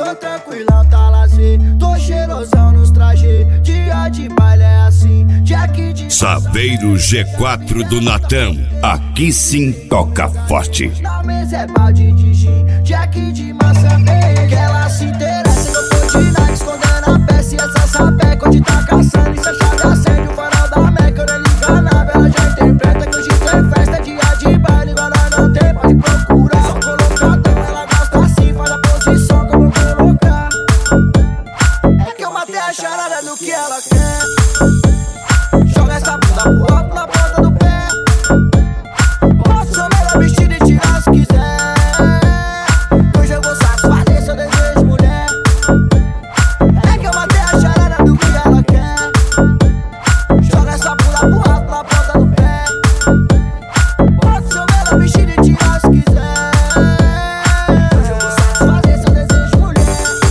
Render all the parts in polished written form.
Tô tranquilão, tá lazer, tô cheirosão nos trajes. Dia de baile é assim, Jack de Saveiro G4 do Natan, aqui sim toca forte. Na mesa é balde de gin, Jack de maçã verde. Que ela se interessa, eu tô de Nike escondendo a peça. E essa sapeca onde tá caçando, e se a chave acende o farol da Meca. Eu nem liga nada, ela já interpreta que hoje tem festa. Dia de baile, igual nós não tem, pode procurar. Só colocadão, ela gosta assim, faz a posição como eu colocar. É que eu matei a charada do que ela quer. Joga essa bunda pro alto na ponta do pé. Posso ser melhor vestido e tirar se quiser. Hoje eu vou satisfazer seu desejo, mulher. É que eu matei a charada do que ela quer. Joga essa bunda pro alto na ponta do pé. Posso ser melhor vestido e tirar se quiser. Hoje eu vou satisfazer seu desejo, mulher.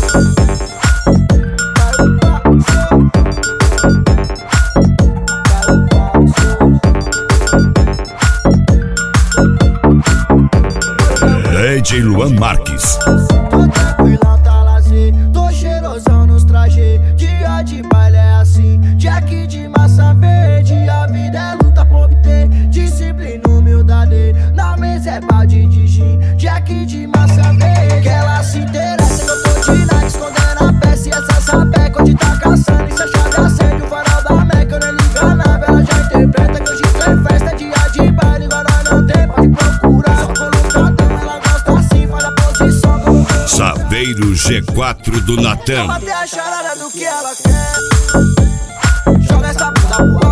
DJ Luan Marques. Tô tranquilão, tá lazer, tô cheirosão nos trajes. Dia de baile é assim, Jack de maçã verde. A vida é luta por obter disciplina, humildade. Na mesa é balde de gin, Jack de maçã verde. Que ela se interessa, que eu tô de Nike escondendo a peça. E essa sapeca onde tá caçando, e se a chave acende o farol da Meca. Eu nem liga nada, ela já interpreta que hoje tem festa. Dia de baile, igual nós não tem, pode procurar. Só colocadão, ela gosta assim, faz a posição como eu. Saveiro G4 do Natan. Matei a charada do que ela quer. Joga essa bunda pro alto.